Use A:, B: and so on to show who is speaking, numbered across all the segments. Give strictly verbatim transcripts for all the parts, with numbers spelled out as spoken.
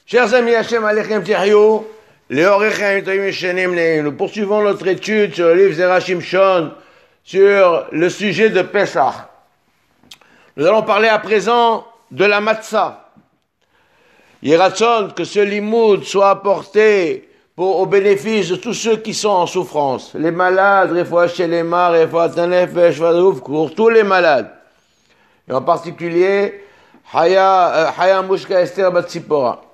A: Chers amis, Hachem Alechem Tiryou, nous poursuivons notre étude sur le livre Zera Shimshon sur le sujet de Pessah. Nous allons parler à présent de la matzah. Yeratzon, que ce limoud soit apporté pour, au bénéfice de tous ceux qui sont en souffrance. Les malades, Refoua Shelema, Refoua Tanefesh, pour tous les malades. Et en particulier, Haya, Haya Mushka Esther Batsipora.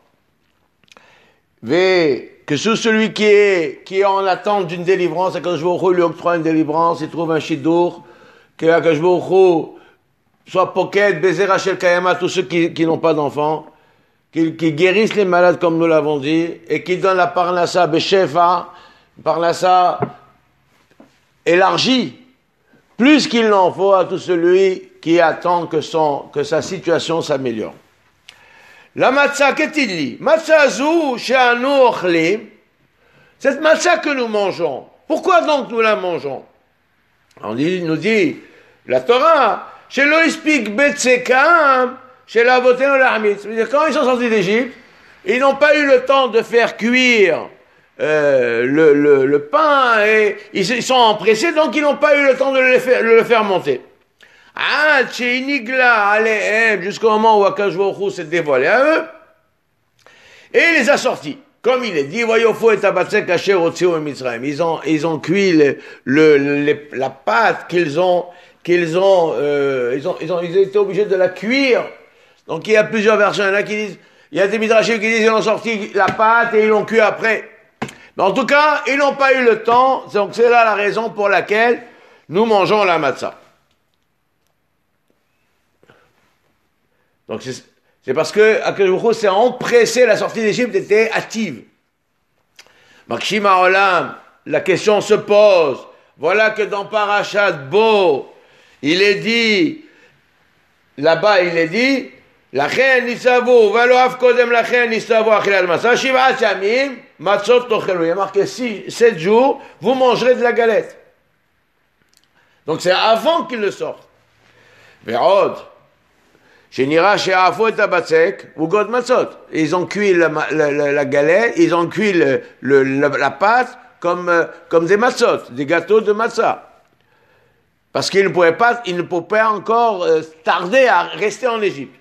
A: Et que sous celui qui est, qui est en attente d'une délivrance, Akadosh Baruch Hu lui octroie une délivrance, il trouve un shidur, que Akadosh Baruch Hu soit poket, baiser Rachel Kayama, tous ceux qui, qui n'ont pas d'enfants, qui, qui guérissent les malades comme nous l'avons dit, et qui donnent la parnassa beshefa, parnassa élargie, plus qu'il n'en faut à tout celui qui attend que son, que sa situation s'améliore. La matzah, qu'est-il dit? Matzah zou she'anu ochlim. Cette matzah que nous mangeons, pourquoi donc nous la mangeons? On dit, nous dit la Torah, chez l'oispik betsekam, chez la votenu l'armitz. Quand ils sont sortis d'Égypte, ils n'ont pas eu le temps de faire cuire euh, le, le, le pain et ils, ils sont empressés, donc ils n'ont pas eu le temps de le faire, le faire monter. Ah, Tcheinigla, allez, jusqu'au moment où Akadosh Baruch Hu s'est dévoilé à eux, et il les a sortis. Comme il est dit, Voyofo et Tabatsek Asher Otziu et Mitzrayim. Ils ont, ils ont cuit le, le, le, la pâte qu'ils ont, qu'ils ont, euh, ils ont, ils ont, ils étaient obligés de la cuire. Donc il y a plusieurs versions. Il y en a qui disent, il y a des midrashim qui disent, ils ont sorti la pâte et ils l'ont cuit après. Mais en tout cas, ils n'ont pas eu le temps. Donc c'est là la raison pour laquelle nous mangeons la matzah. Donc c'est, c'est parce que Akadosh Baruch Hu s'est empressé, la sortie d'Égypte était hâtive. Makshima Olam, la question se pose. Voilà que dans Parashat Bo, il est dit, là-bas il est dit, Lachen nisavu, valoaf kodem lachen nisavu achilal matzah, shiv'at yamim, matzot tochelu. Il y a marqué six, sept jours, vous mangerez de la galette. Donc c'est avant qu'ils le sortent. Ve'od. Chenira chez Afo et Tabatsek, ou God Matzot. Ils ont cuit la, la, la, la galette, ils ont cuit le, le, la, la pâte comme, euh, comme des matzot, des gâteaux de matzah. Parce qu'ils ne pouvaient pas, ils ne pouvaient pas encore euh, tarder à rester en Égypte.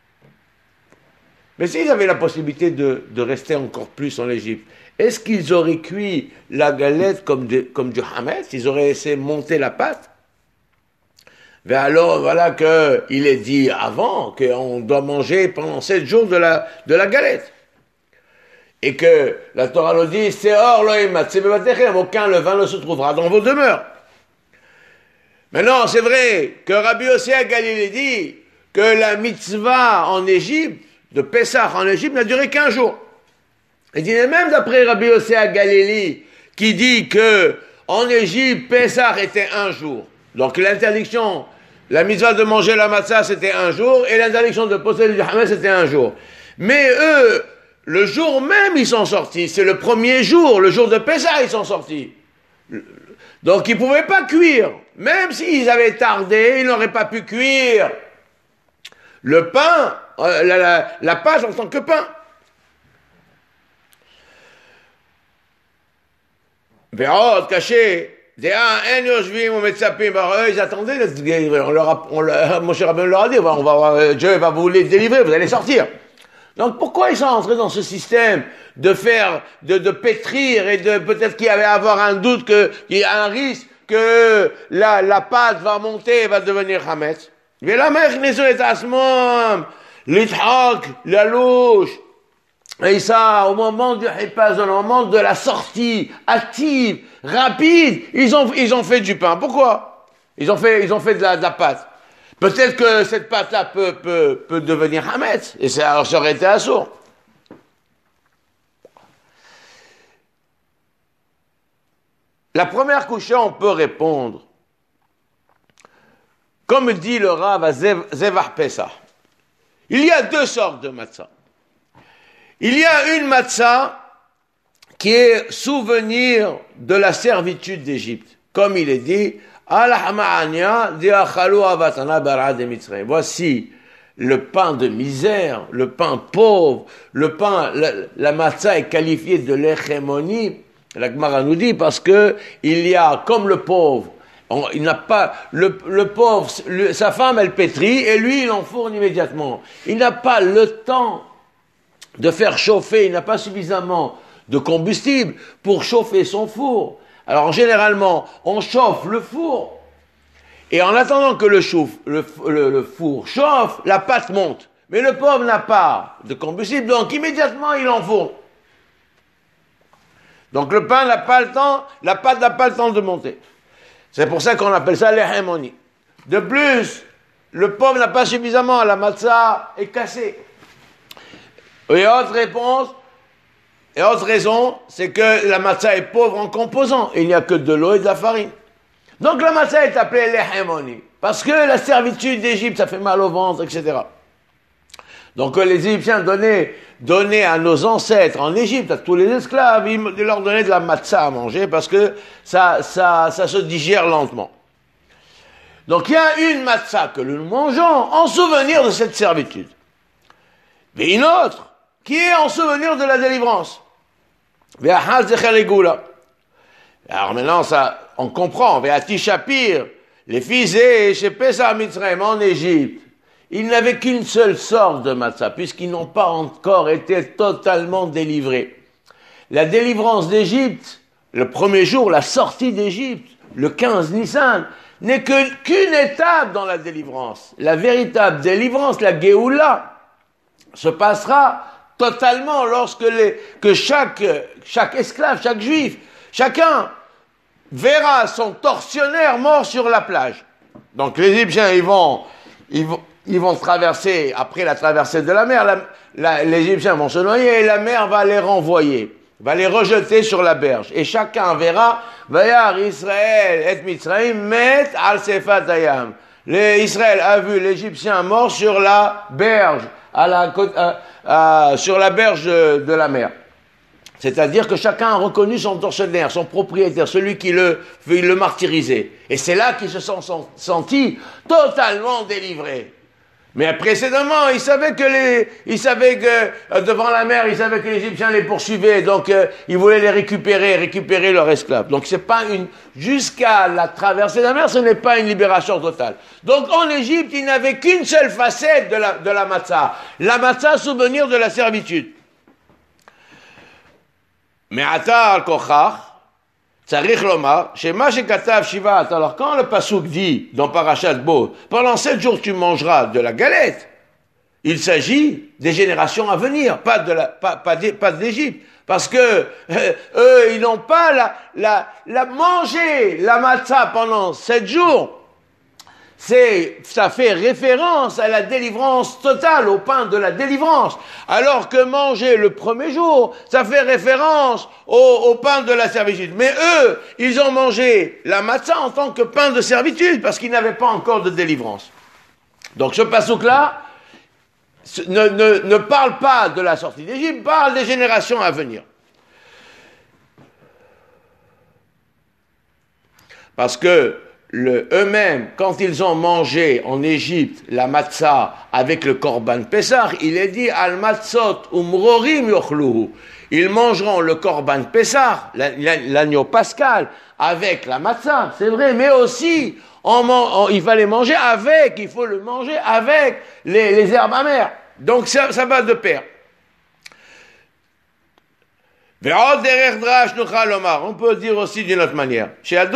A: Mais s'ils avaient la possibilité de, de rester encore plus en Égypte, est-ce qu'ils auraient cuit la galette comme, de, comme du hametz? Ils auraient laissé monter la pâte? Mais alors, voilà que il est dit avant qu'on doit manger pendant sept jours de la, de la galette. Et que la Torah nous dit, c'est hors loïmat, c'est bevatechem, aucun levain ne se trouvera dans vos demeures. Maintenant, c'est vrai que Rabbi Yossi à Galilée dit que la mitzvah en Égypte, de Pessah en Égypte, n'a duré qu'un jour. Il dit, même d'après Rabbi Yossi à Galilée, qui dit que en Égypte, Pessah était un jour. Donc l'interdiction, la mitzvah de manger la matzah, c'était un jour, et l'interdiction de posséder du hametz, c'était un jour. Mais eux, le jour même, ils sont sortis. C'est le premier jour, le jour de Pessah, ils sont sortis. Donc ils ne pouvaient pas cuire. Même s'ils avaient tardé, ils n'auraient pas pu cuire le pain, euh, la, la, la pâte en tant que pain. Véhot, caché. Ils attendaient d'être délivrés. On leur a, on leur, mon cher Rabbeinu leur a dit, on va, Dieu va vous les délivrer, vous allez sortir. Donc pourquoi ils sont entrés dans ce système de faire, de, de pétrir et de peut-être qu'il y avait avoir un doute que, qu'il y a un risque que la, la pâte va monter et va devenir hametz. Mais la mère n'est asmom, l'ithak, la louche. Et ça, au moment du hipaz, au moment de la sortie active, rapide, ils ont, ils ont fait du pain. Pourquoi? Ils ont fait, ils ont fait de la, de la pâte. Peut-être que cette pâte-là peut, peut, peut devenir hametz. Et ça, alors, ça aurait été assourd. La première couche, on peut répondre. Comme dit le Rav à Zevach Pesach. Il y a deux sortes de matzah. Il y a une matzah qui est souvenir de la servitude d'Égypte. Comme il est dit, voici le pain de misère, le pain pauvre, le pain, la, la matzah est qualifiée de l'hégémonie, la Gemara nous dit, parce que il y a, comme le pauvre, on, il n'a pas, le, le pauvre, le, sa femme elle pétrit et lui il enfourne immédiatement. Il n'a pas le temps de faire chauffer, il n'a pas suffisamment de combustible pour chauffer son four. Alors généralement, on chauffe le four et en attendant que le, chauffe, le, le, le four chauffe, la pâte monte. Mais le pauvre n'a pas de combustible, donc immédiatement il enfourne. Donc le pain n'a pas le temps, la pâte n'a pas le temps de monter. C'est pour ça qu'on appelle ça l'hégémonie. De plus, le pauvre n'a pas suffisamment, la matzah est cassée. Et autre réponse, et autre raison, c'est que la matzah est pauvre en composants. Il n'y a que de l'eau et de la farine. Donc la matzah est appelée l'hégémonie. Parce que la servitude d'Égypte, ça fait mal au ventre, et cetera. Donc les Égyptiens donnaient, donnaient à nos ancêtres en Égypte, à tous les esclaves, ils leur donnaient de la matzah à manger parce que ça, ça, ça se digère lentement. Donc il y a une matzah que nous mangeons en souvenir de cette servitude. Mais une autre qui est en souvenir de la délivrance. Alors maintenant, ça, on comprend. Les fils chez Pesach Mitzrayim en Égypte, ils n'avaient qu'une seule sorte de matzah, puisqu'ils n'ont pas encore été totalement délivrés. La délivrance d'Égypte, le premier jour, la sortie d'Égypte, le quinze Nissan, n'est que, qu'une étape dans la délivrance. La véritable délivrance, la Géoula, se passera totalement lorsque les, que chaque, chaque esclave, chaque juif, chacun verra son tortionnaire mort sur la plage. Donc les Égyptiens, ils vont, ils vont, ils vont traverser, après la traversée de la mer, la, la, les Égyptiens vont se noyer et la mer va les renvoyer, va les rejeter sur la berge. Et chacun verra, Vayar Israël et Mitzrayim met al sefat hayam. Israël a vu l'Égyptien mort sur la berge, à la côte, à, à, sur la berge de, de la mer. C'est-à-dire que chacun a reconnu son tortionnaire, son propriétaire, celui qui le, le martyrisait. Et c'est là qu'ils se sont sentis totalement délivrés. Mais précédemment, ils savaient que les, ils savaient que, euh, devant la mer, ils savaient que les Égyptiens les poursuivaient, donc, euh, ils voulaient les récupérer, récupérer leurs esclaves. Donc c'est pas une, jusqu'à la traversée de la mer, ce n'est pas une libération totale. Donc en Égypte, ils n'avaient qu'une seule facette de la, de la matzah. La matzah, souvenir de la servitude. Mais Atar al-Kochach, Tzarich Lomar, Shema Shekatav Shivat. Alors quand le Passouk dit dans Parashat Bo, pendant sept jours tu mangeras de la galette, il s'agit des générations à venir, pas de la, pas, pas, pas d'Égypte. Parce que euh, eux, ils n'ont pas la, la, la manger la matzah pendant sept jours. C'est, ça fait référence à la délivrance totale, au pain de la délivrance. Alors que manger le premier jour, ça fait référence au, au pain de la servitude. Mais eux, ils ont mangé la matzah en tant que pain de servitude, parce qu'ils n'avaient pas encore de délivrance. Donc ce passouk-là ne, ne, ne parle pas de la sortie d'Égypte, parle des générations à venir. Parce que Le, eux-mêmes, quand ils ont mangé en Égypte la matzah avec le korban Pessah, il est dit al matzot umrorim yochluhu. Ils mangeront le korban Pessah, l'agneau pascal, avec la matzah, c'est vrai, mais aussi en, en, il fallait manger avec, il faut le manger avec les, les herbes amères. Donc ça, ça va de pair. On peut dire aussi d'une autre manière.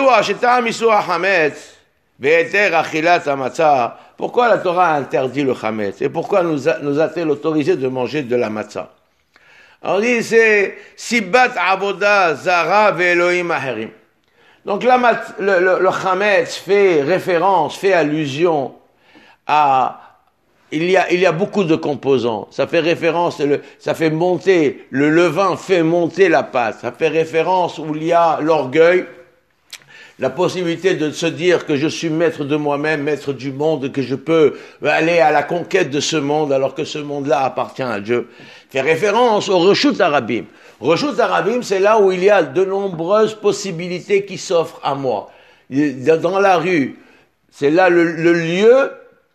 A: Pourquoi la Torah a interdit le chametz? Et pourquoi nous, a, nous a-t-elle autorisé de manger de la matzah? On dit c'est Sibat Avoda Zara Ve'Elohim Aherim. Donc la, le, le, le chametz fait référence, fait allusion à Il y, a, il y a beaucoup de composants. Ça fait référence, le, ça fait monter, le levain fait monter la pâte. Ça fait référence où il y a l'orgueil, la possibilité de se dire que je suis maître de moi-même, maître du monde, que je peux aller à la conquête de ce monde alors que ce monde-là appartient à Dieu. Fait référence au Reshut Arabim. Reshut Arabim, c'est là où il y a de nombreuses possibilités qui s'offrent à moi. Dans la rue, c'est là le, le lieu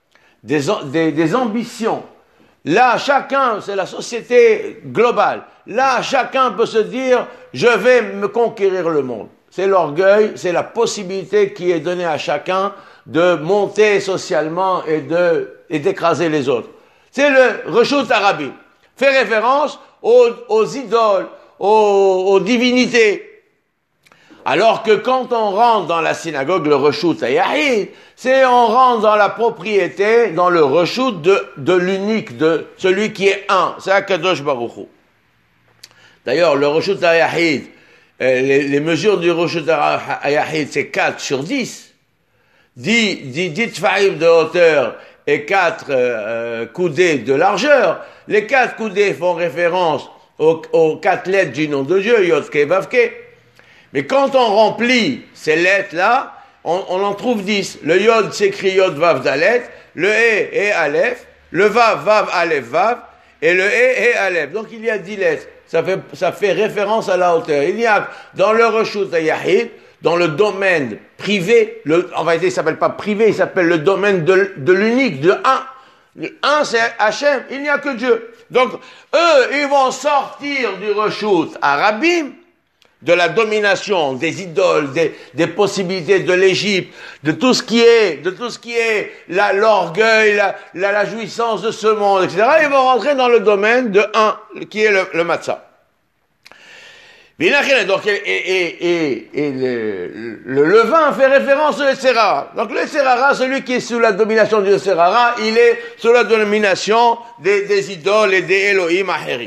A: des, des, des ambitions. Là, chacun, c'est la société globale. Là, chacun peut se dire, je vais me conquérir le monde. C'est l'orgueil, c'est la possibilité qui est donnée à chacun de monter socialement et de, et d'écraser les autres. C'est le Reshut Arabi. Fait référence aux, aux idoles, aux, aux divinités. Alors que quand on rentre dans la synagogue, le Reshut Hayahid, c'est on rentre dans la propriété, dans le Reshut de, de l'unique, de celui qui est un. C'est Akadosh Baruch Hu. D'ailleurs, le Reshut Hayahid, euh, les, les mesures du Reshut Hayahid, c'est quatre sur dix. dix, dix, dix tfaïm de hauteur et quatre euh, coudées de largeur. Les quatre coudées font référence aux, aux quatre lettres du nom de Dieu, Yod-Ke, Vav-Ke. Mais quand on remplit ces lettres-là, on, on en trouve dix. Le Yod s'écrit Yod, Vav, Dalet, le E est Aleph, le Vav, Vav, Aleph, Vav, et le E est Aleph. Donc il y a dix lettres. Ça fait, ça fait référence à la hauteur. Il y a dans le Reshut Hayahid, dans le domaine privé, le, en vérité il ne s'appelle pas privé, il s'appelle le domaine de, de l'unique, de un. Le un c'est Hachem, il n'y a que Dieu. Donc eux, ils vont sortir du Reshut Arabim, de la domination des idoles, des, des possibilités de l'Égypte, de tout ce qui est, de tout ce qui est la, l'orgueil, la, la, la jouissance de ce monde, et cetera. Ils vont rentrer dans le domaine de un, qui est le, le matzah. Donc, et, et, et, et le, le levain fait référence au Serara. Donc le Serara, celui qui est sous la domination du Serara, il est sous la domination des, des idoles et des Elohim Aherim.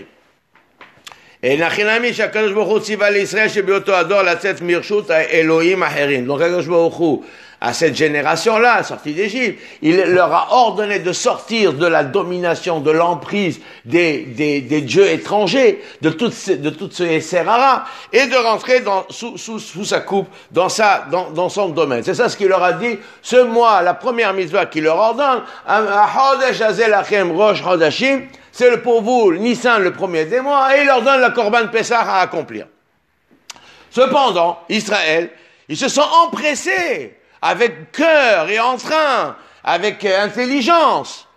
A: Et Nachinami, qu'Akadosh Baruch Hu tziva l'Israël shebioto ador latzet mirshut Elohim acherim. Donc Akadosh Baruch Hu, à cette génération-là, sortie d'Égypte, il leur a ordonné de sortir de la domination, de l'emprise des, des, des dieux étrangers, de toutes ces, de toutes ces Serara, et de rentrer dans, sous, sous, sous sa coupe, dans sa, dans, dans son domaine. C'est ça ce qu'il leur a dit. Ce mois, la première mitzvah qu'il leur ordonne, Chodesh hazel lachem rosh chodashim, c'est pour vous, Nissan, le premier des mois, et il leur donne la Korban Pessah à accomplir. Cependant, Israël, ils se sont empressés, avec cœur et entrain, avec intelligence.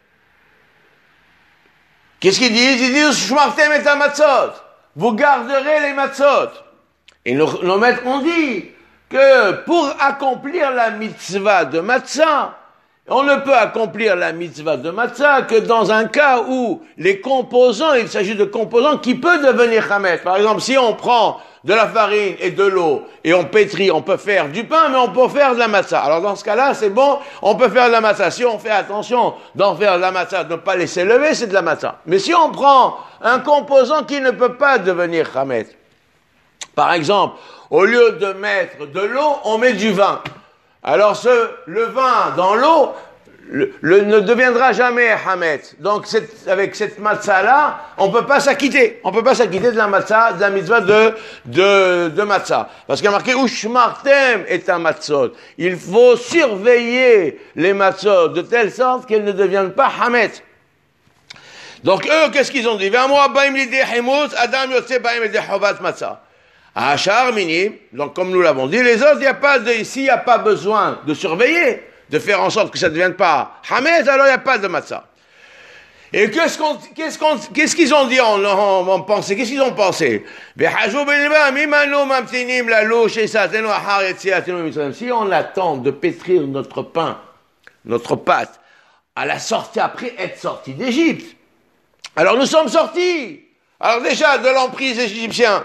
A: Qu'est-ce qu'ils disent? Ils disent, Shmartem et matzot. Vous garderez les matzot. Et nos, nos maîtres ont dit que pour accomplir la mitzvah de matzah, on ne peut accomplir la mitzvah de matzah que dans un cas où les composants, il s'agit de composants qui peuvent devenir chametz. Par exemple, si on prend de la farine et de l'eau et on pétrit, on peut faire du pain, mais on peut faire de la matzah. Alors dans ce cas-là, c'est bon, on peut faire de la matzah. Si on fait attention d'en faire de la matzah, de ne pas laisser lever, c'est de la matzah. Mais si on prend un composant qui ne peut pas devenir chametz, par exemple, au lieu de mettre de l'eau, on met du vin. Alors ce, le vin dans l'eau le, le, ne deviendra jamais hametz. Donc cette, avec cette matzah-là, on ne peut pas s'acquitter. On ne peut pas s'acquitter de la matzah, de la mitzvah de, de, de matzah. Parce qu'il y a marqué Ushmartem et un matzot. Il faut surveiller les matzot de telle sorte qu'elles ne deviennent pas hametz. Donc eux, qu'est-ce qu'ils ont dit? Adam yotze baim lidei chovat matzah. Achar minim, donc comme nous l'avons dit, les autres, il n'y a pas de, ici, il n'y a pas besoin de surveiller, de faire en sorte que ça ne devienne pas hametz, alors il n'y a pas de matzah. Et qu'est-ce qu'on, qu'est-ce qu'on, qu'est-ce qu'ils ont dit en, en, en pensée? Qu'est-ce qu'ils ont pensé? Si on attend de pétrir notre pain, notre pâte, à la sortie, après être sorti d'Égypte, alors nous sommes sortis. Alors déjà, de l'emprise égyptienne,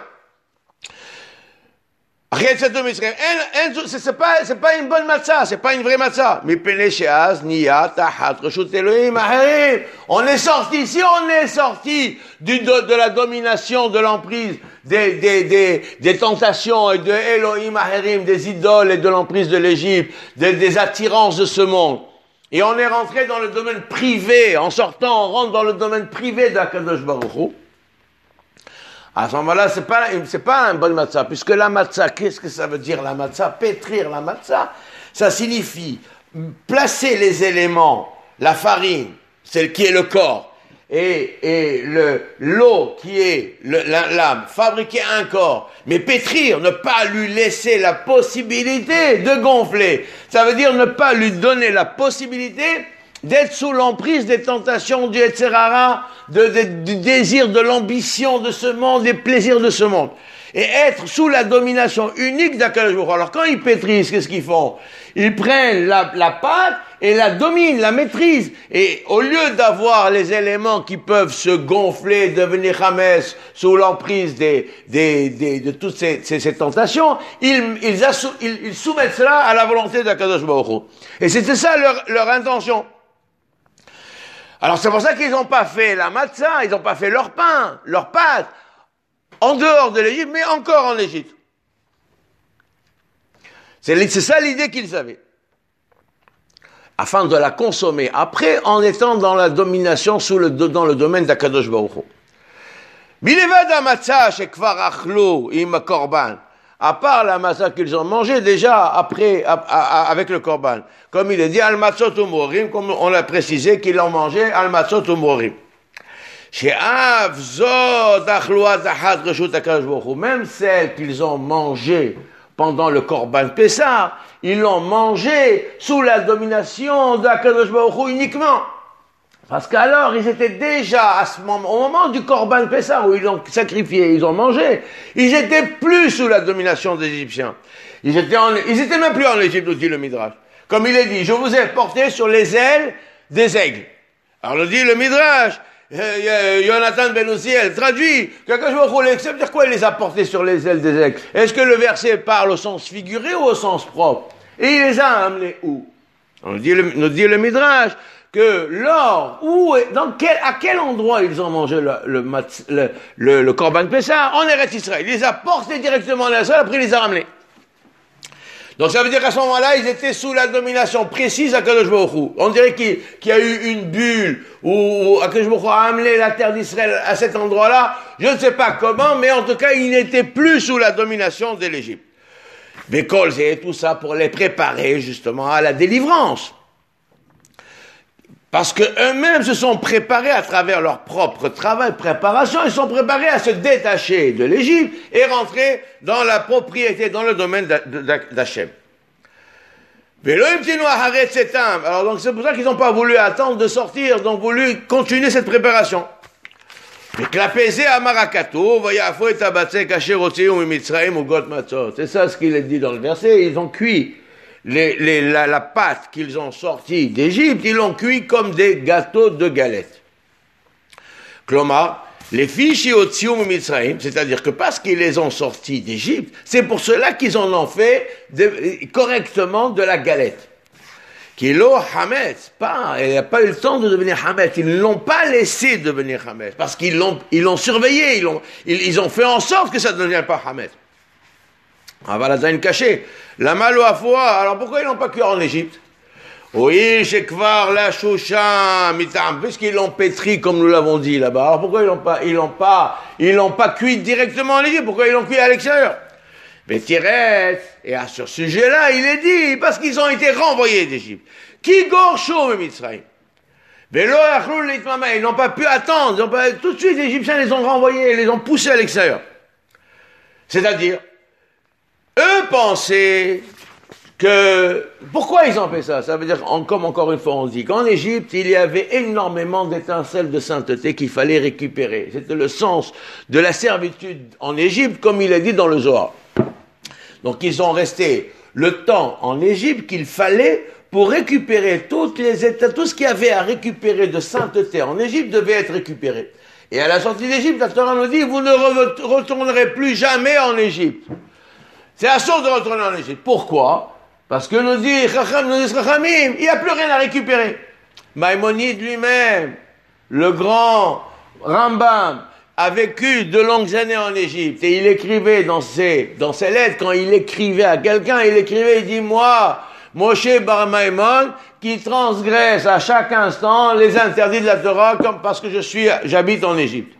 A: c'est pas, c'est pas une bonne matzah, c'est pas une vraie matzah. On est sorti, si on est sorti du, de, de la domination, de l'emprise, des, des, des, des tentations et de Elohim Aherim, des idoles et de l'emprise de l'Égypte, des, des attirances de ce monde. Et on est rentré dans le domaine privé. En sortant, on rentre dans le domaine privé d'Akadosh Baruch Hu. À ce moment-là, c'est pas, c'est pas un bon matzah, puisque la matzah, qu'est-ce que ça veut dire la matzah? Pétrir la matzah, ça signifie placer les éléments, la farine, celle qui est le corps, et, et le, l'eau qui est le, la, l'âme, fabriquer un corps, mais pétrir, ne pas lui laisser la possibilité de gonfler. Ça veut dire ne pas lui donner la possibilité d'être sous l'emprise des tentations du Yetzer Hara, de, de, du désir, de l'ambition de ce monde, des plaisirs de ce monde. Et être sous la domination unique d'Akadosh Baruch Hu. Alors quand ils pétrissent, qu'est-ce qu'ils font? Ils prennent la, la pâte et la dominent, la maîtrisent. Et au lieu d'avoir les éléments qui peuvent se gonfler, devenir Hames sous l'emprise des, des, des, de toutes ces, ces, ces tentations, ils, ils, assou, ils, ils soumettent cela à la volonté d'Akadosh Baruch Hu. Et c'était ça leur, leur intention. Alors c'est pour ça qu'ils n'ont pas fait la matzah, ils n'ont pas fait leur pain, leur pâte, en dehors de l'Égypte, mais encore en Égypte. C'est, c'est ça l'idée qu'ils avaient. Afin de la consommer après, en étant dans la domination, sous le, dans le domaine d'Akadosh Baruch Hu. Bilevad ha-matzah shekvar achlo im korban. À part la matzah qu'ils ont mangée déjà après, à, à, à, avec le korban. Comme il est dit, al-matzot u'morim, comme on l'a précisé qu'ils l'ont mangé, al-matzot u'morim. Même celles qu'ils ont mangées pendant le Korban Pessah, ils l'ont mangé sous la domination d'Akadosh Baruch Hu uniquement. Parce qu'alors, ils étaient déjà, à ce moment, au moment du Korban Pessah, où ils l'ont sacrifié, ils ont mangé, ils étaient plus sous la domination des Égyptiens. Ils étaient, en, ils étaient même plus en Égypte, nous dit le Midrash. Comme il est dit, je vous ai porté sur les ailes des aigles. Alors, nous dit le Midrash, Euh, Jonathan Ben Uziel traduit que ça veut dire quoi il les a portés sur les ailes des aigles? Est-ce que le verset parle au sens figuré ou au sens propre? Et il les a amenés où? On nous dit le, nous dit le Midrash que lors, où, dans quel, à quel endroit ils ont mangé le, le, le, le, le Korban Pessah? En Eretz Israël. Il les a portés directement dans la salle, après il les a ramenés. Donc ça veut dire qu'à ce moment-là, ils étaient sous la domination précise d'Akadosh Baruch Hu. On dirait qu'il, qu'il y a eu une bulle où Akadosh Baruch Hu a amené la terre d'Israël à cet endroit-là. Je ne sais pas comment, mais en tout cas, ils n'étaient plus sous la domination de l'Égypte. Bécole, c'est tout ça pour les préparer justement à la délivrance. Parce qu'eux-mêmes se sont préparés à travers leur propre travail, préparation, ils sont préparés à se détacher de l'Égypte et rentrer dans la propriété, dans le domaine d'Hachem. Alors donc c'est pour ça qu'ils n'ont pas voulu attendre de sortir, ils ont voulu continuer cette préparation. C'est ça ce qu'il est dit dans le verset, ils ont cuit. Les, les, la, la pâte qu'ils ont sortie d'Égypte, ils l'ont cuit comme des gâteaux de galettes. Klomar, les fiches Yotzium Mitzrayim, c'est-à-dire que parce qu'ils les ont sortis d'Égypte, c'est pour cela qu'ils en ont fait de, correctement de la galette. Kilo Hametz, pas, il n'y a pas eu le temps de devenir Hametz, ils ne l'ont pas laissé devenir Hametz, parce qu'ils l'ont, ils l'ont surveillé, ils, l'ont, ils, ils ont fait en sorte que ça ne devienne pas Hametz. Avaladain caché. La malo à foi. Alors pourquoi ils n'ont pas cuit en Égypte? Oui, chez Kvar, la Shushan, Mitam, puisqu'ils l'ont pétri comme nous l'avons dit là-bas. Alors pourquoi ils l'ont pas, ils l'ont pas, ils l'ont pas cuit directement en Égypte? Pourquoi ils l'ont cuit à l'extérieur? Mais Tiret, et à ce sujet-là, il est dit, parce qu'ils ont été renvoyés d'Égypte. Qui gorcho, Mitzrayim? Ils n'ont pas pu attendre, ils n'ont pas, tout de suite les Égyptiens les ont renvoyés, les ont poussés à l'extérieur. C'est-à-dire, eux pensaient que... Pourquoi ils ont fait ça? Ça veut dire, comme encore une fois on dit, qu'en Égypte, il y avait énormément d'étincelles de sainteté qu'il fallait récupérer. C'était le sens de la servitude en Égypte, comme il est dit dans le Zohar. Donc ils ont resté le temps en Égypte qu'il fallait pour récupérer toutes les états, tout ce qu'il y avait à récupérer de sainteté en Égypte devait être récupéré. Et à la sortie d'Égypte, la Torah nous dit, vous ne re- retournerez plus jamais en Égypte. C'est absurde de retourner en Égypte. Pourquoi? Parce que nous dit Chacham, nous dit Chachamim, il n'y a plus rien à récupérer. Maïmonide lui-même, le grand Rambam, a vécu de longues années en Égypte et il écrivait dans ses, dans ses lettres, quand il écrivait à quelqu'un, il écrivait, il dit, moi, Moshe Bar Maïmon, qui transgresse à chaque instant les interdits de la Torah comme parce que je suis, j'habite en Égypte.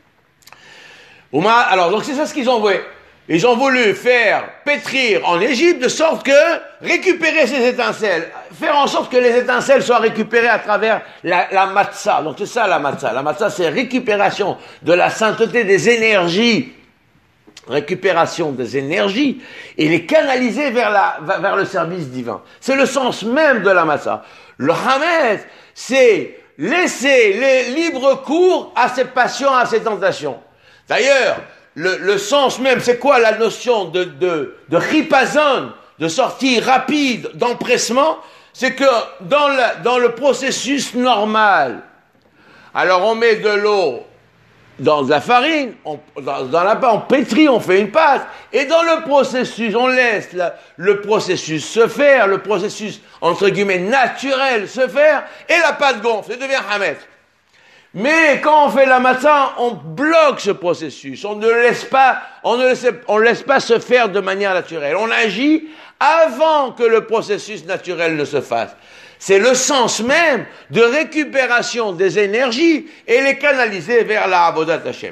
A: Alors, donc c'est ça ce qu'ils ont voulu. Ils ont voulu faire pétrir en Égypte de sorte que récupérer ces étincelles, faire en sorte que les étincelles soient récupérées à travers la, la matzah. Donc c'est ça la matzah. La matzah c'est récupération de la sainteté des énergies, récupération des énergies et les canaliser vers, la, vers le service divin. C'est le sens même de la matzah. Le hametz, c'est laisser les libre cours à ses passions, à ses tentations. D'ailleurs, le, le sens même, c'est quoi la notion de, de, de ripazon, de sortie rapide, d'empressement? C'est que dans, la, dans le processus normal, alors on met de l'eau dans de la farine, on, dans, dans la pâte, on pétrit, on fait une pâte, et dans le processus, on laisse la, le processus se faire, le processus, entre guillemets, naturel se faire, et la pâte gonfle, et devient hamet. Mais quand on fait la matzah, on bloque ce processus, on ne laisse pas, on ne laisse, on laisse pas se faire de manière naturelle, on agit avant que le processus naturel ne se fasse. C'est le sens même de récupération des énergies et les canaliser vers la Avodat Hashem.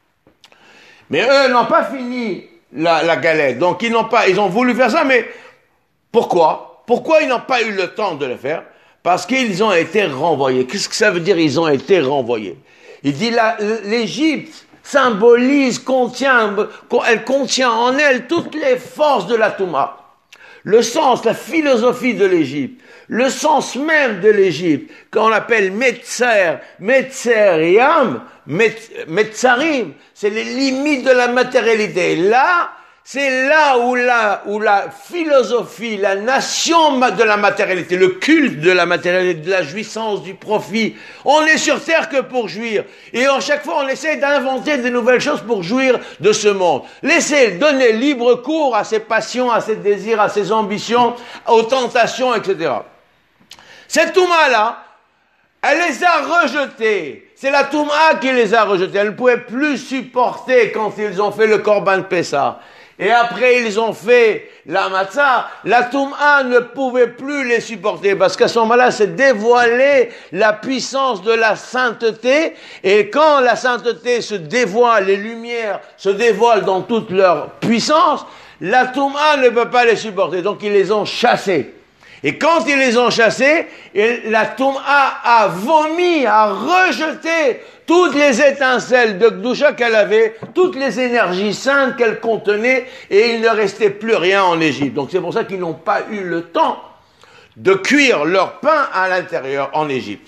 A: Mais eux n'ont pas fini la, la galette, donc ils n'ont pas, ils ont voulu faire ça, mais pourquoi? Pourquoi ils n'ont pas eu le temps de le faire? Parce qu'ils ont été renvoyés. Qu'est-ce que ça veut dire, ils ont été renvoyés? Il dit, la, l'Égypte symbolise, contient, elle contient en elle toutes les forces de la Touma. Le sens, la philosophie de l'Égypte, le sens même de l'Égypte, qu'on appelle Metzer, Metzer Yam, Metzarim, c'est les limites de la matérialité. Là, c'est là où la, où la philosophie, la nation de la matérialité, le culte de la matérialité, de la jouissance, du profit, on est sur terre que pour jouir. Et à chaque fois, on essaie d'inventer de nouvelles choses pour jouir de ce monde. Laissez donner libre cours à ses passions, à ses désirs, à ses ambitions, aux tentations, et cetera. Cette Touma-là, elle les a rejetés. C'est la Touma qui les a rejetés. Elle ne pouvait plus supporter quand ils ont fait le Korban Pessah. Et après, ils ont fait la matzah. La Touma ne pouvait plus les supporter parce qu'à ce moment-là, c'est dévoiler la puissance de la sainteté. Et quand la sainteté se dévoile, les lumières se dévoilent dans toute leur puissance, la Touma ne peut pas les supporter. Donc, ils les ont chassés. Et quand ils les ont chassés, la Touma a vomi, a rejeté toutes les étincelles de Gdusha qu'elle avait, toutes les énergies saintes qu'elle contenait, et il ne restait plus rien en Égypte. Donc c'est pour ça qu'ils n'ont pas eu le temps de cuire leur pain à l'intérieur en Égypte.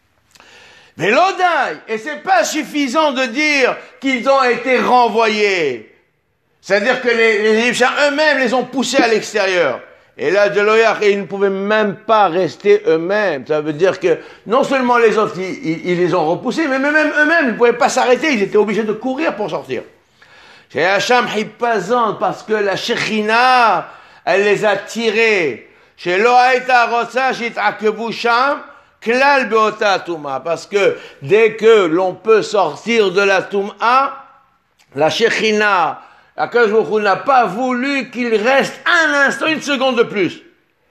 A: Mais l'Odaï, et c'est pas suffisant de dire qu'ils ont été renvoyés. C'est-à-dire que les, les Égyptiens eux-mêmes les ont poussés à l'extérieur. Et là, de l'Oyach, ils ne pouvaient même pas rester eux-mêmes. Ça veut dire que non seulement les autres, ils, ils, ils les ont repoussés, mais même eux-mêmes, ils ne pouvaient pas s'arrêter. Ils étaient obligés de courir pour sortir. Chez Hacham Hippazan, parce que la Shekhinah, elle les a tirés. Chez Loaïta Rotsashit Akebusham, Klal Beota Touma. Parce que dès que l'on peut sortir de la Touma, la Shekhinah, Akadosh Baruch Hu n'a pas voulu qu'il reste un instant, une seconde de plus.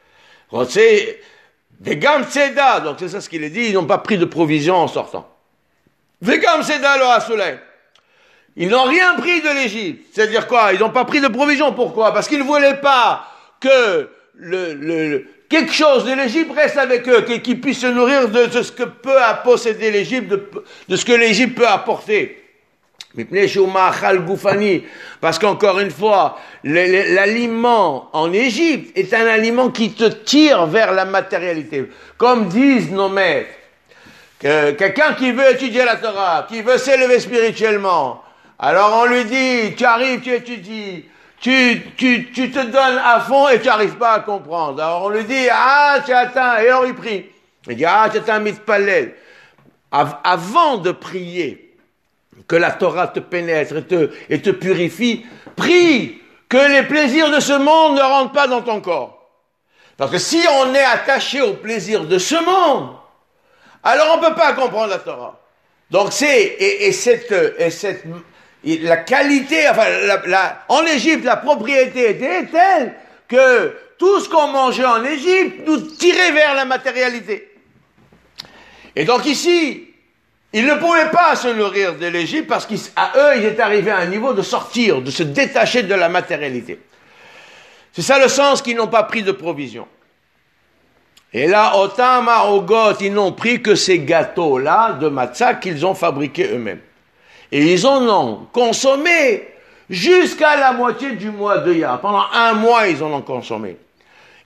A: C'est Vegam Tzeda, donc c'est ça ce qu'il est dit, ils n'ont pas pris de provision en sortant. Vegam Tzeda lo Asulay. Ils n'ont rien pris de l'Égypte. C'est-à-dire quoi? Ils n'ont pas pris de provision. Pourquoi? Parce qu'ils ne voulaient pas que le, le, le, quelque chose de l'Égypte reste avec eux, qu'ils puissent se nourrir de, de ce que peut posséder l'Égypte, de, de ce que l'Égypte peut apporter. Parce qu'encore une fois, l'aliment en Égypte est un aliment qui te tire vers la matérialité. Comme disent nos maîtres, que quelqu'un qui veut étudier la Torah, qui veut s'élever spirituellement, alors on lui dit, tu arrives, tu étudies, tu, tu, tu te donnes à fond et tu n'arrives pas à comprendre. Alors on lui dit, ah, tu atteins, et alors il prie. Il dit, ah, tu atteins mitpalel. Avant de prier, que la Torah te pénètre et te, et te purifie, prie que les plaisirs de ce monde ne rentrent pas dans ton corps. Parce que si on est attaché aux plaisirs de ce monde, alors on ne peut pas comprendre la Torah. Donc c'est, et, et cette, et cette, et la qualité, enfin, la, la, en Égypte, la propriété était telle que tout ce qu'on mangeait en Égypte nous tirait vers la matérialité. Et donc ici, ils ne pouvaient pas se nourrir de l'Égypte parce qu'à eux, ils étaient arrivés à un niveau de sortir, de se détacher de la matérialité. C'est ça le sens qu'ils n'ont pas pris de provision. Et là, Otam Arogot, ils n'ont pris que ces gâteaux-là de matzah qu'ils ont fabriqués eux-mêmes. Et ils en ont consommé jusqu'à la moitié du mois de Iyar. Pendant un mois, ils en ont consommé.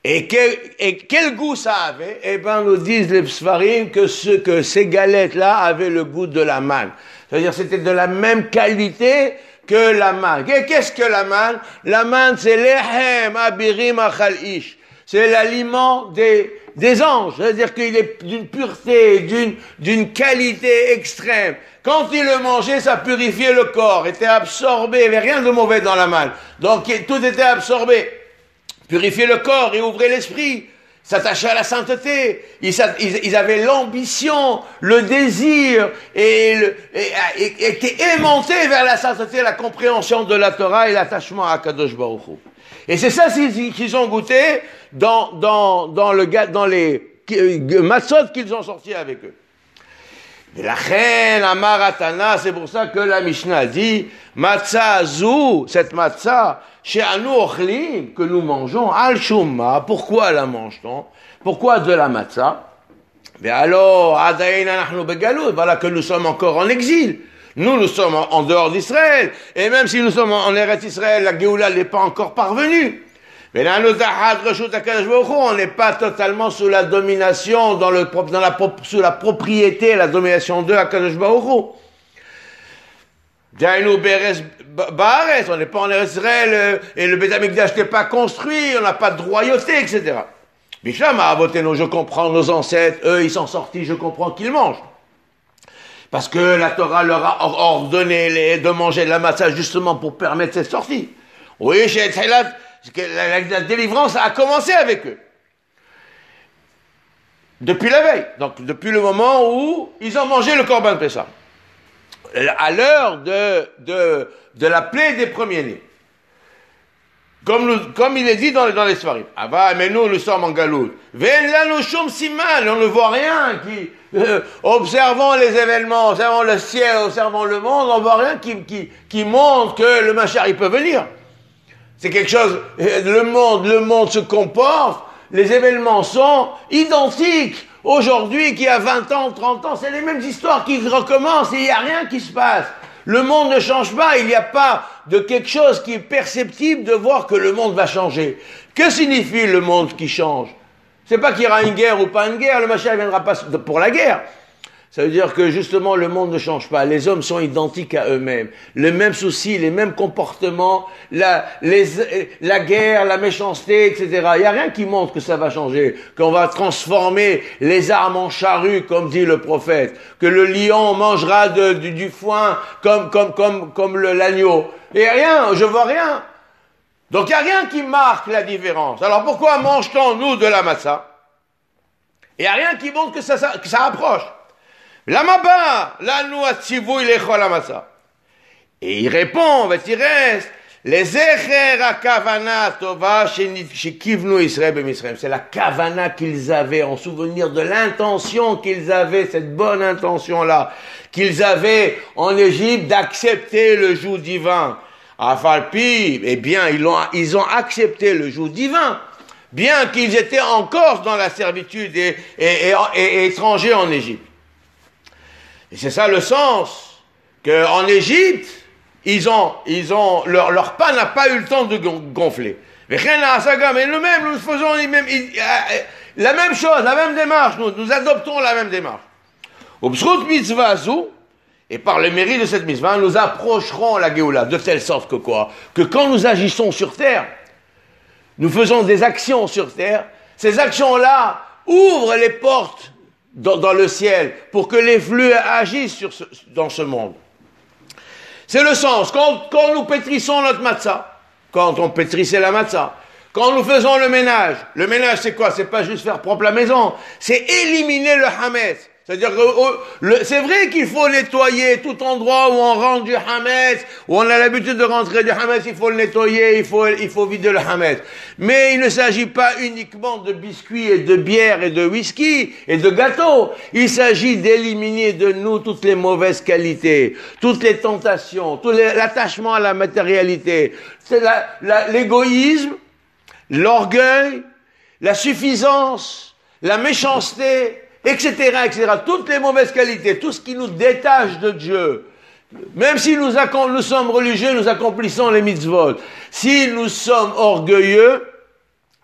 A: Et quel, et quel goût ça avait? Eh ben, nous disent les Sfarim que, ce, que ces galettes-là avaient le goût de la manne. C'est-à-dire, c'était de la même qualité que la manne. Et qu'est-ce que la manne? La manne, c'est lehem abirim achal ish. C'est l'aliment des, des anges. C'est-à-dire qu'il est d'une pureté, d'une, d'une qualité extrême. Quand il le mangeait, ça purifiait le corps, était absorbé, il n'y avait rien de mauvais dans la manne. Donc, tout était absorbé. Purifier le corps et ouvrir l'esprit, s'attacher à la sainteté. Ils, ils avaient l'ambition, le désir et, le, et, et, et étaient aimantés vers la sainteté, la compréhension de la Torah et l'attachement à Kadosh Baruch Hu. Et c'est ça qu'ils ont goûté dans, dans, dans, le, dans les matzot qu'ils ont sortis avec eux. Et la reine Amaratana, c'est pour ça que la Mishnah dit matzah azou, cette matzah, chez Anu Ochlim, que nous mangeons, al shumma, pourquoi la mange-t-on? Pourquoi de la matzah? Mais alors, adayin anachnu begalut, voilà que nous sommes encore en exil. Nous, nous sommes en dehors d'Israël. Et même si nous sommes en Eretz Israël, la Géoula n'est pas encore parvenue. Mais là, on n'est pas totalement sous la domination, dans le, dans la, sous la propriété, la domination de Akadosh Baruch Hu. On n'est pas en Israël et le Beth Amikdash n'est pas construit, on n'a pas de royauté, et cetera. Bishlam a voté, je comprends nos ancêtres, eux ils sont sortis, je comprends qu'ils mangent. Parce que la Torah leur a ordonné de manger de la matzah justement pour permettre cette sortie. Oui, chez Tzilat, la, la, la délivrance a commencé avec eux. Depuis la veille. Donc, depuis le moment où ils ont mangé le Korban Pessah. À l'heure de, de, de la plaie des premiers-nés. Comme, nous, comme il est dit dans, dans les Sfarim. Ah bah, mais nous, nous sommes en Galout. On ne voit rien qui, euh, observant les événements, observant le ciel, observant le monde, on ne voit rien qui, qui, qui montre que le Machar, il peut venir. C'est quelque chose, le monde, le monde se comporte, les événements sont identiques. Aujourd'hui, qu'il y a vingt ans, trente ans, c'est les mêmes histoires qui recommencent et il n'y a rien qui se passe. Le monde ne change pas, il n'y a pas de quelque chose qui est perceptible de voir que le monde va changer. Que signifie le monde qui change? C'est pas qu'il y aura une guerre ou pas une guerre, le Mashiach ne viendra pas pour la guerre. Ça veut dire que justement le monde ne change pas, les hommes sont identiques à eux-mêmes, les mêmes soucis, les mêmes comportements, la, les, la guerre, la méchanceté, et cetera. Il n'y a rien qui montre que ça va changer, qu'on va transformer les armes en charrues, comme dit le prophète, que le lion mangera de, du, du foin comme, comme, comme, comme le, l'agneau. Et rien, je vois rien. Donc il n'y a rien qui marque la différence. Alors pourquoi mange-t-on, nous, de la matzah? Il n'y a rien qui montre que ça, ça, que ça approche. Lama ba, la nous atzivouy lechol hamasa. Et il répond, il reste, les zecher akavana tova shekivnu Israël b'Misraël. C'est la kavana qu'ils avaient, en souvenir de l'intention qu'ils avaient, cette bonne intention-là, qu'ils avaient en Égypte d'accepter le joug divin. Afalpi, eh bien, ils ont, ils ont accepté le joug divin, bien qu'ils étaient encore dans la servitude et, et, et, et, et étrangers en Égypte. Et c'est ça le sens, qu'en Égypte, ils ont, ils ont, leur, leur pain n'a pas eu le temps de gonfler. Mais nous-mêmes, nous faisons les mêmes, la même chose, la même démarche, nous, nous adoptons la même démarche. Et par le mérite de cette mitzvah, nous approcherons la Géoula, de telle sorte que quoi? Que quand nous agissons sur terre, nous faisons des actions sur terre, ces actions-là ouvrent les portes Dans, dans le ciel, pour que les flux agissent sur ce, dans ce monde. C'est le sens. Quand, quand nous pétrissons notre matzah, quand on pétrissait la matzah, quand nous faisons le ménage, le ménage c'est quoi? C'est pas juste faire propre la maison, c'est éliminer le hametz. C'est-à-dire que oh, le, c'est vrai qu'il faut nettoyer tout endroit où on rentre du hametz, où on a l'habitude de rentrer du hametz, il faut le nettoyer, il faut, il faut vider le hametz. Mais il ne s'agit pas uniquement de biscuits et de bière et de whisky et de gâteaux. Il s'agit d'éliminer de nous toutes les mauvaises qualités, toutes les tentations, tout les, l'attachement à la matérialité. C'est la, la, l'égoïsme, l'orgueil, la suffisance, la méchanceté, etc., et cetera. Toutes les mauvaises qualités, tout ce qui nous détache de Dieu. Même si nous, nous sommes religieux, nous accomplissons les mitzvot. Si nous sommes orgueilleux,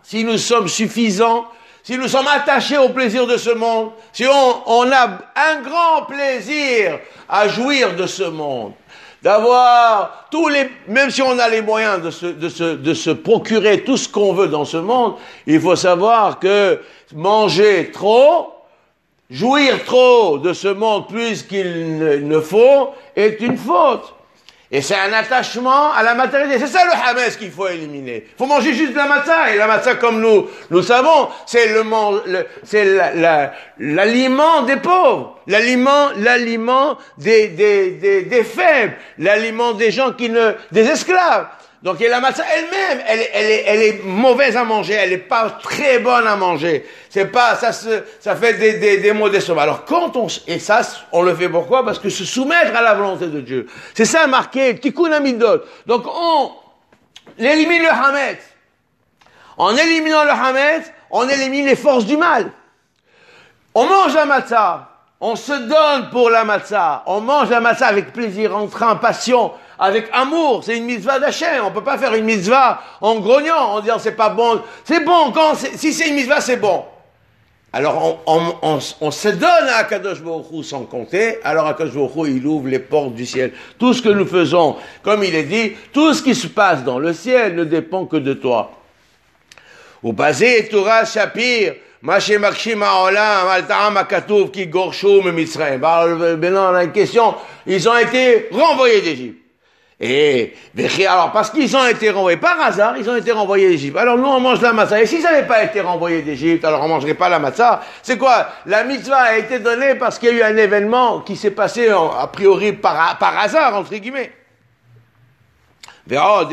A: si nous sommes suffisants, si nous sommes attachés au plaisir de ce monde, si on, on a un grand plaisir à jouir de ce monde, d'avoir tous les, même si on a les moyens de se, de se, de se procurer tout ce qu'on veut dans ce monde, il faut savoir que manger trop, jouir trop de ce monde plus qu'il ne, ne faut est une faute. Et c'est un attachement à la matérialité. C'est ça le hametz qu'il faut éliminer. Il faut manger juste de la matzah. Et la matzah, comme nous, nous savons, c'est le, le c'est la, la, l'aliment des pauvres, l'aliment, l'aliment des, des, des, des faibles, l'aliment des gens qui ne, des esclaves. Donc, et la matzah elle-même, elle, elle, est, elle est mauvaise à manger, elle n'est pas très bonne à manger. C'est pas, ça se, ça fait des, des, des maux d'estomac. Alors, quand on, et ça, on le fait pourquoi? Parce que se soumettre à la volonté de Dieu. C'est ça marqué, tikkun hamidot. Donc, on élimine le hametz. En éliminant le hametz, on élimine les forces du mal. On mange la matzah. On se donne pour la matzah. On mange la matzah avec plaisir, en train, passion, avec amour. C'est une mitzvah d'Hachem. On peut pas faire une mitzvah en grognant, en disant c'est pas bon. C'est bon, quand c'est, si c'est une mitzvah, c'est bon. Alors, on, on, on, on se donne à Akadosh Baruch Hu sans compter. Alors, Akadosh Baruch Hu, il ouvre les portes du ciel. Tout ce que nous faisons, comme il est dit, tout ce qui se passe dans le ciel ne dépend que de toi. Ou basé Torah Shapir, Maché Makshim Haolam, Al-Ta'am Akatouf, Ki Gorshu Mitzrayim. Maintenant, on a une question. Ils ont été renvoyés d'Égypte. Et, alors, parce qu'ils ont été renvoyés, par hasard, ils ont été renvoyés d'Égypte. Alors, nous, on mange la matzah. Et s'ils n'avaient pas été renvoyés d'Égypte, alors on mangerait pas la matzah. C'est quoi? La mitzvah a été donnée parce qu'il y a eu un événement qui s'est passé, a priori, par, par hasard, entre guillemets. Et,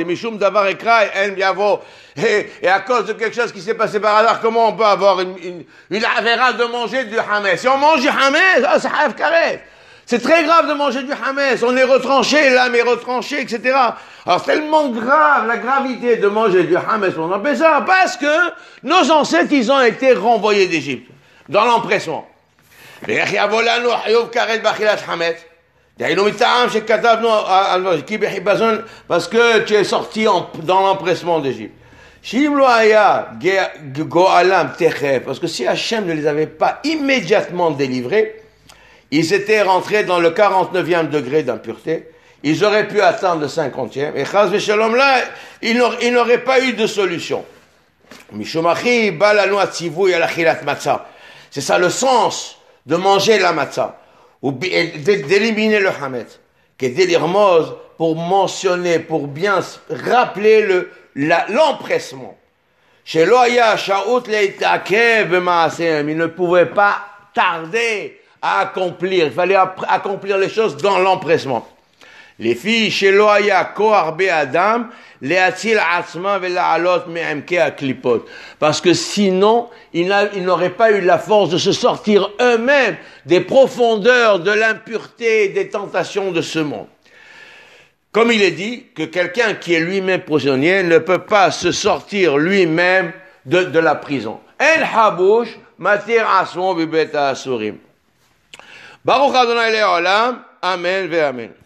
A: et à cause de quelque chose qui s'est passé par hasard, comment on peut avoir une, une, une avéra de manger du hametz? Si on mange du hametz, ah, c'est haf karet. C'est très grave de manger du hametz. On est retranché, l'âme est retranchée, et cetera. Alors, c'est tellement grave, la gravité de manger du hametz, on appelle ça, parce que nos ancêtres, ils ont été renvoyés d'Égypte, dans l'empressement. Parce que tu es sorti en, dans l'empressement d'Égypte. Parce que si Hachem ne les avait pas immédiatement délivrés, ils étaient rentrés dans le quarante-neuvième degré d'impureté, ils auraient pu atteindre le cinquantième, et Chaz Veshalom là, ils n'auraient pas eu de solution. C'est ça le sens de manger la matzah, ou d'éliminer le hametz, qui est d'Elirmoz pour mentionner, pour bien rappeler le, la, l'empressement. Chez Loaya, Shaout Leitakev Maaseem, il ne pouvait pas tarder à accomplir, il fallait accomplir les choses dans l'empressement. Les filles chez Loaya Koarbe Adam, Leatil Atzma Velaalot Me'emke Aklipot. Parce que sinon, ils n'auraient pas eu la force de se sortir eux-mêmes des profondeurs de l'impureté et des tentations de ce monde. Comme il est dit que quelqu'un qui est lui-même prisonnier ne peut pas se sortir lui-même de, de la prison. En Habouch, Matir Asmo Bibeta Asurim. Baruch Adonai Le'olam, Amen ve Amen.